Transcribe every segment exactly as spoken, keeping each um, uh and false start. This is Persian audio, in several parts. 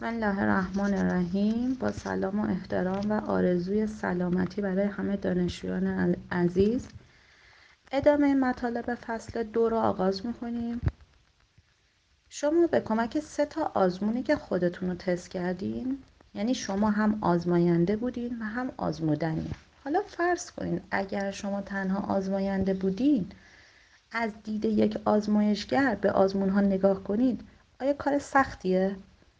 بسم الله الرحمن الرحیم. با سلام و احترام و آرزوی سلامتی برای همه دانشجویان عزیز، ادامه مطالب فصل دو را آغاز می‌کنیم. شما به کمک سه تا آزمونی که خودتون رو تست کردین، یعنی شما هم آزماینده بودین و هم آزمودنی. حالا فرض کنین اگر شما تنها آزماینده بودین، از دید یک آزمایشگر به آزمون‌ها نگاه کنید، آیا کار سختیه؟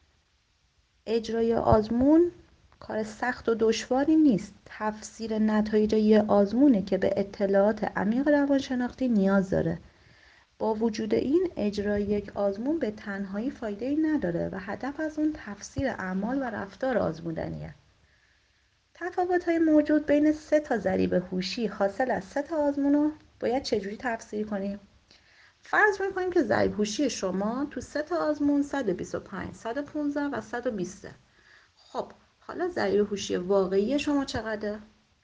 اجرای آزمون کار سخت و دشواری نیست. تفسیر نتایج یه آزمونه که به اطلاعات عمیق روانشناختی نیاز داره. با وجود این، اجرای یک آزمون به تنهایی فایده‌ای نداره و هدف از اون تفسیر اعمال و رفتار آزمودنیه. تفاوت‌های موجود بین سه تا ضریب هوشی حاصل از سه تا آزمون رو باید چجوری تفسیر کنیم؟ فرض می‌کنیم که ضریب هوشی شما تو سه تا آزمون صد و بیست و پنج، صد و پانزده و صد و بیست. خب حالا ضریب هوشی واقعی شما چقدره؟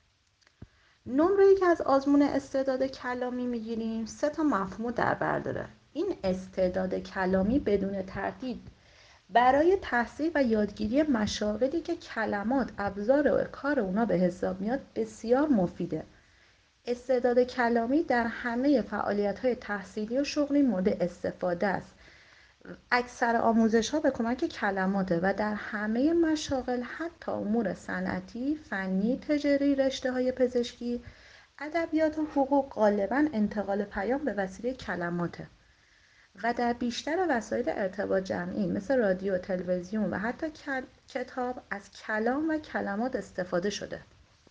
نمره‌ای که از آزمون استعداد کلامی میگیریم سه تا مفهوم در بر داره. این استعداد کلامی بدون تردید برای تحصیل و یادگیری مشاغلی که کلمات ابزار کار اونا به حساب میاد بسیار مفیده. استعداد کلامی در همه فعالیت‌های تحصیلی و شغلی مورد استفاده است. اکثر آموزش‌ها به کمک کلماته و در همه مشاغل، حتی امور صنعتی، فنی، تجاری، رشته‌های پزشکی، ادبیات و حقوق، غالباً انتقال پیام به وسیله کلماته و در بیشتر وسایل ارتباط جمعی مثل رادیو، تلویزیون و حتی کتاب از کلام و کلمات استفاده شده.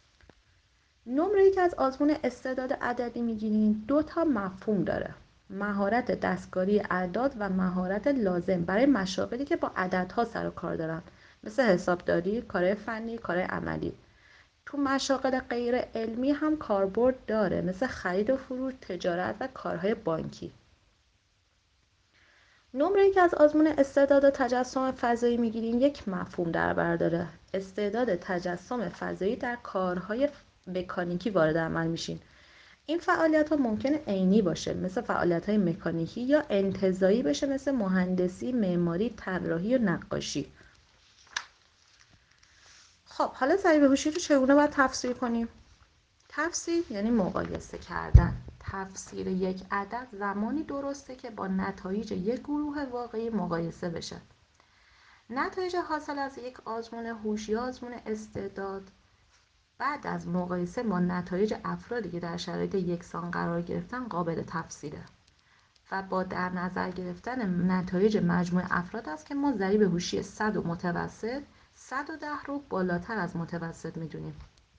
نمره‌ای که از آزمون استعداد ادبی میگیرین دو تا مفهوم داره: مهارت دستکاری اعداد و مهارت لازم برای مشاغلی که با عددها سر و کار دارن، مثل حسابداری، کارهای فنی، کارهای عملی. تو مشاغل غیر علمی هم کاربرد داره، مثل خرید و فروش، تجارت و کارهای بانکی. نمره‌ای که از آزمون استعداد تجسم فضایی میگیرین یک مفهوم در بر داره: استعداد تجسم فضایی در کارهای مکانیکی وارد عمل میشین. این فعالیت ها ممکنه عینی باشه، مثل فعالیت های مکانیکی، یا انتزاعی بشه، مثل مهندسی، معماری، طراحی و نقاشی. خب حالا ضریب هوشی رو چگونه باید تفسیر کنیم؟ تفسیر یعنی مقایسه کردن. تفسیر یک عدد زمانی درسته که با نتایج یک گروه واقعی مقایسه بشه. نتایج حاصل از یک آزمون هوش یا آزمون استعداد بعد از مقایسه با نتایج افرادی که در شرایط یکسان قرار گرفتن قابل تفسیره و با در نظر گرفتن نتایج مجموع افراد است که ما ضریب هوشی صد و متوسط، صد و ده رو بالاتر از متوسط میدونیم.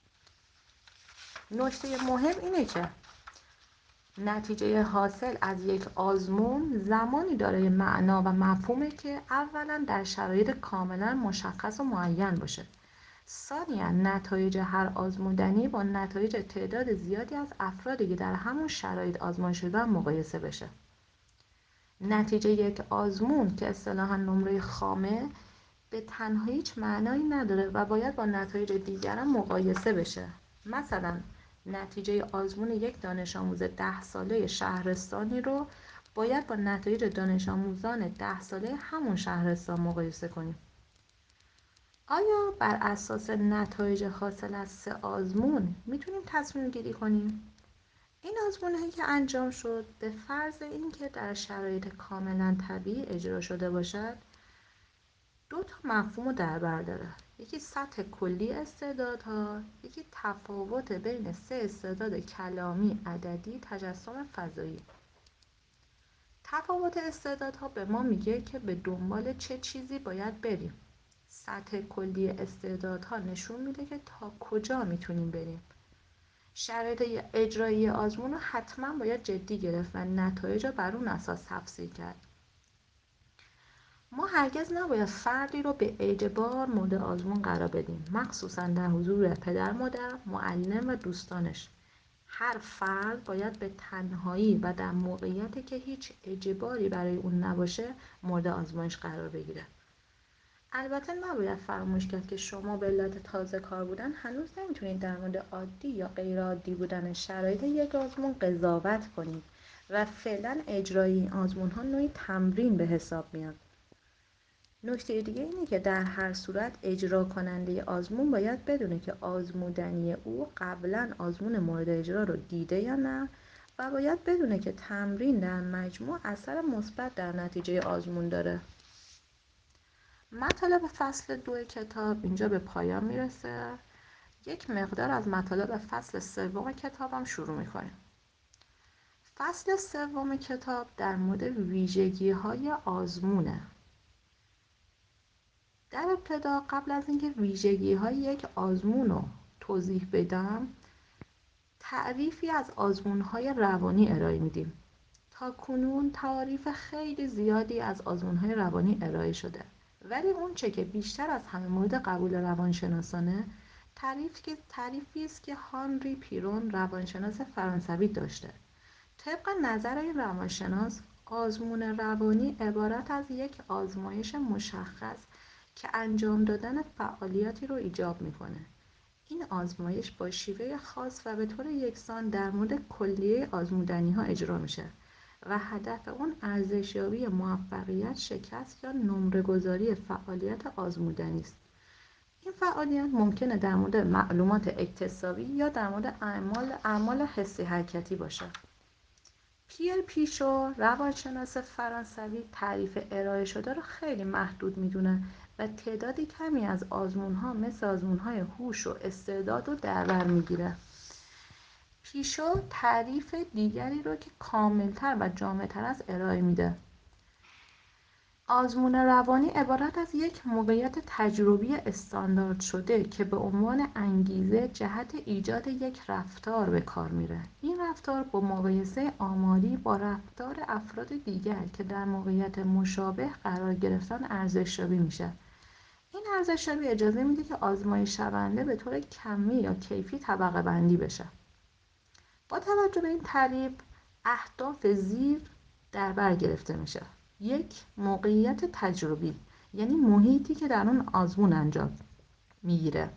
نکته مهم اینه که نتیجه حاصل از یک آزمون زمانی دارای معنا و مفهومه که اولا در شرایط کاملا مشخص و معین باشه. ثانیاً نتایج هر آزمودنی با نتایج تعداد زیادی از افرادی که در همون شرایط آزمون شدن مقایسه بشه. نتیجه یک آزمون که اصطلاحاً نمره خامه به تنهایی هیچ معنایی نداره و باید با نتایج دیگر هم مقایسه بشه. مثلا نتیجه آزمون یک دانش آموز ده ساله شهرستانی رو باید با نتایج دانش آموزان ده ساله همون شهرستان مقایسه کنیم. آیا بر اساس نتایج حاصل از سه آزمون میتونیم تصمیم گیری کنیم؟ این آزمون‌هایی که انجام شد به فرض اینکه در شرایط کاملا طبیعی اجرا شده باشد دو تا مفهوم رو در بر داره: یکی سطح کلی استعدادها، یکی تفاوت بین سه استعداد کلامی، عددی، تجسم فضایی. تفاوت استعدادها به ما میگه که به دنبال چه چیزی باید بریم. سطح کلی استعدادها نشون میده که تا کجا میتونیم بریم. شرایط اجرایی آزمون رو حتما باید جدی گرفت و نتایج رو بر اون اساس تفسیر کرد. ما هرگز نباید فردی رو به اجبار مورد آزمون قرار بدیم، مخصوصا در حضور پدر، مادر، معلم و دوستانش. هر فرد باید به تنهایی و در موقعیتی که هیچ اجباری برای اون نباشه مورد آزمایش قرار بگیره. البته نباید فراموش کرد که شما به علت تازه کار بودن هنوز نمیتونید در مورد عادی یا غیر عادی بودن شرایط یک آزمون قضاوت کنید و فعلا اجرای این آزمون ها نوعی تمرین به حساب میاد. نکته دیگه اینه که در هر صورت اجرا کننده آزمون باید بدونه که آزمودنی او قبلا آزمون مورد اجرا رو دیده یا نه و باید بدونه که تمرین در مجموع اثر مثبت در نتیجه آزمون داره. مطالب فصل دو کتاب اینجا به پایان میرسه. یک مقدار از مطالب فصل سوم کتابم شروع میکنیم. فصل سوم کتاب در مورد ویژگی‌های آزمونه. در ابتدا قبل از اینکه ویژگی‌های یک آزمون رو توضیح بدم، تعریفی از آزمون‌های روانی ارائه میدیم. تا کنون تعاریف خیلی زیادی از آزمون‌های روانی ارائه شده، ولی اون چه که بیشتر از همه مورد قبول روانشناسانه، تعریفی تعریفی است که هانری پیرون روانشناس فرانسوی داشته. طبق نظر این روانشناس، آزمون روانی عبارت از یک آزمایش مشخص که انجام دادن فعالیتی رو ایجاب میکنه. این آزمایش با شیوه خاص و به طور یکسان در مورد کلیه آزمودنی ها اجرا میشه و هدف اون ارزشیابی موفقیت، شکست یا نمره گذاری فعالیت آزمودنی است. این فعالیت ممکنه در مورد معلومات اکتسابی یا در مورد اعمال اعمال حسی حرکتی باشه. پیر پیشو روانشناس فرانسوی تعریف ارائه شده رو خیلی محدود میدونه و تعدادی کمی از آزمون‌ها مثل آزمون‌های هوش و استعداد رو در بر میگیره. پیشو تعریف دیگری رو که کاملتر و جامع‌تر از ارائه میده. آزمون روانی عبارت از یک موقعیت تجربی استاندارد شده که به عنوان انگیزه جهت ایجاد یک رفتار به کار میره. این رفتار با مقایسه آماری با رفتار افراد دیگر که در موقعیت مشابه قرار گرفتن ارزشیابی میشه. این ارزشیابی اجازه میده که آزمایش شونده به طور کمی یا کیفی طبقه بندی بشه. با توجه به این تعریف، اهداف زیر در بر گرفته میشه. یک، موقعیت تجربی، یعنی محیطی که در اون آزمون انجام میگیره.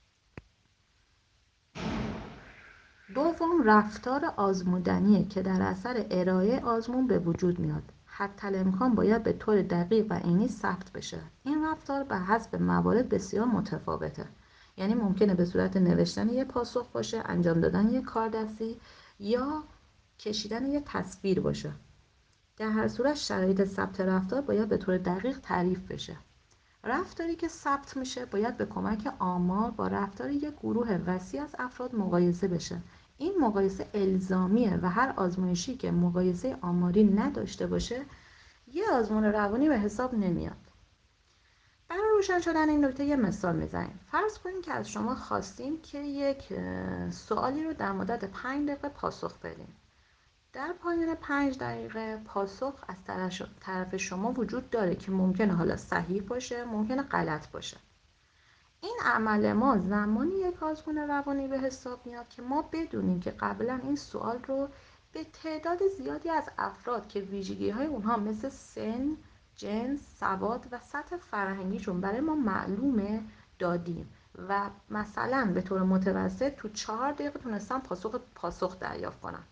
دوم، رفتار آزمودنیه که در اثر ارائه آزمون به وجود میاد. حتی الامکان باید به طور دقیق و عینی ثبت بشه. این رفتار به حسب موارد بسیار متفاوته. یعنی ممکنه به صورت نوشتن یک پاسخ باشه، انجام دادن یک کار دستی یا کشیدن یک تصویر باشه. در هر صورت شرایط ثبت رفتار باید به طور دقیق تعریف بشه. رفتاری که ثبت میشه باید به کمک آمار با رفتار یک گروه وسیع از افراد مقایسه بشه. این مقایسه الزامیه و هر آزمایشی که مقایسه آماری نداشته باشه یه آزمون روانی به حساب نمیاد. برای روشن شدن این نکته یه مثال میزنیم. فرض کنید که از شما خواستیم که یک سوالی رو در مدت پنج دقیقه پاسخ بدین. در پایان پنج دقیقه پاسخ از طرف شما وجود داره که ممکنه حالا صحیح باشه، ممکنه غلط باشه. این عمل ما زمانی یک آزمون روانی به حساب میاد که ما بدونیم که قبلا این سوال رو به تعداد زیادی از افراد که ویژگی‌های اونها مثل سن، جنس، سواد و سطح فرهنگیشون برای ما معلومه دادیم و مثلا به طور متوسط تو چهار دقیقه تونستن پاسخ پاسخ دریافت کنن.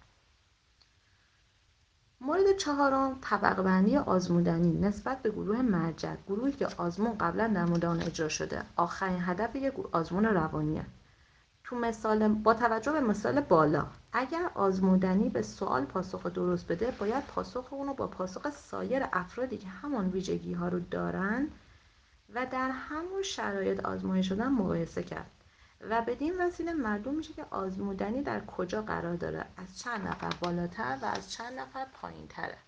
مورد چهارم، طبقه بندی آزمودنی نسبت به گروه مرجع، گروهی که آزمون قبلا در مورد آن اجرا شده. آخرین هدف یک آزمون روانیه. تو مثال با توجه به مثال بالا، اگر آزمودنی به سوال پاسخ درست بده، باید پاسخ اونو با پاسخ سایر افرادی که همان ویژگی ها رو دارن و در همون شرایط آزمایش شدن مقایسه کرد و بدین وسیله معلوم میشه که آزمودنی در کجا قرار داره، از چند نفر بالاتر و از چند نفر پایین تره.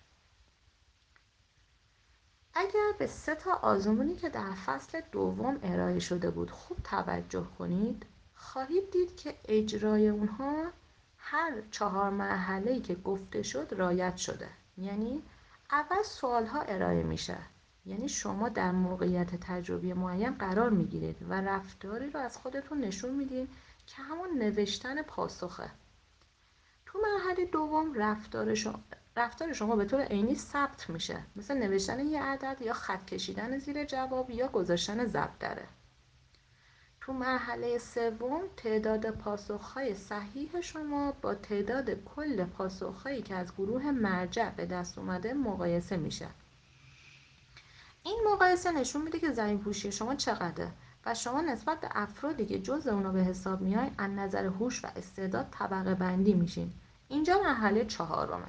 اگر به سه تا آزمونی که در فصل دوم ارائه شده بود خوب توجه کنید، خواهید دید که اجرای اونها هر چهار مرحله‌ای که گفته شد رعایت شده. یعنی اول سوالها ارائه میشه، یعنی شما در موقعیت تجربی معین قرار میگیرید و رفتاری رو از خودتون نشون میدید که همون نوشتن پاسخه. تو مرحله دوم رفتار شما رفتار شما به طور عینی ثبت میشه، مثل نوشتن یه عدد یا خط کشیدن زیر جواب یا گذاشتن ضرب دره. تو مرحله سوم تعداد پاسخ‌های صحیح شما با تعداد کل پاسخ‌هایی که از گروه مرجع به دست اومده مقایسه میشه. این مقایسه نشون میده که زمین پوشی شما چقدره و شما نسبت به افرادی که جز اونا به حساب میاین از نظر هوش و استعداد طبقه بندی میشین. اینجا مرحله چهارمه.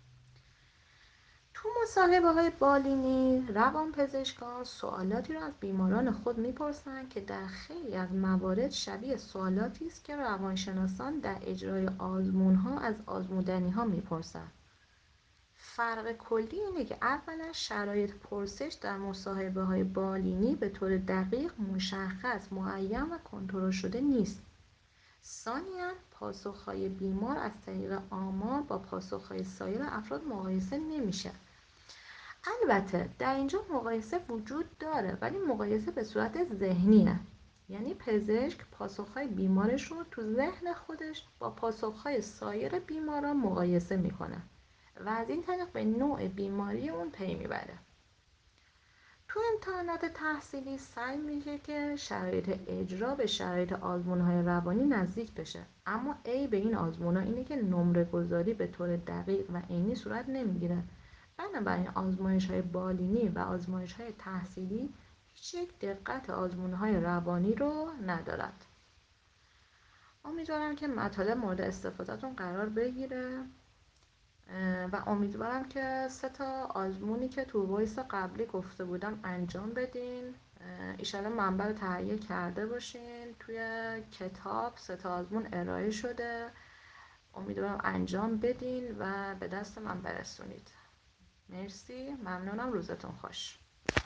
تو مصاحبه های بالینی روانپزشکان سوالاتی رو از بیماران خود میپرسن که در خیلی از موارد شبیه سوالاتی است که روانشناسان در اجرای آزمون ها از آزمودنی ها میپرسن. فرق کلی اینه که اولا شرایط پرسش در مصاحبه های بالینی به طور دقیق مشخص معین و کنترل شده نیست. ثانیاً پاسخهای بیمار از طریق آمار با پاسخهای سایر افراد مقایسه نمیشه. البته در اینجا مقایسه وجود داره ولی مقایسه به صورت ذهنیه، یعنی پزشک پاسخهای بیمارش رو تو ذهن خودش با پاسخهای سایر بیماران مقایسه میکنه و از این طریق به نوع بیماری اون پی میبره. تو امتحانات تحصیلی سعی میشه که شرایط اجرا به شرایط آزمون‌های روانی نزدیک بشه، اما عیب این آزمون‌ها اینه که نمره گذاری به طور دقیق و عینی صورت نمیگیره. بنابراین آزمایش‌های بالینی و آزمایش‌های تحصیلی هیچ یک دقت آزمون‌های روانی رو ندارد. امیدوارم که مطالب مورد استفادهتون قرار بگیره و امیدوارم که سه تا آزمونی که تو وایس قبلی گفته بودم انجام بدین. ایشالا منبع رو تهیه کرده باشین. توی کتاب سه تا آزمون ارائه شده. امیدوارم انجام بدین و به دست من برسونید. مرسی، ممنونم، روزتون خوش.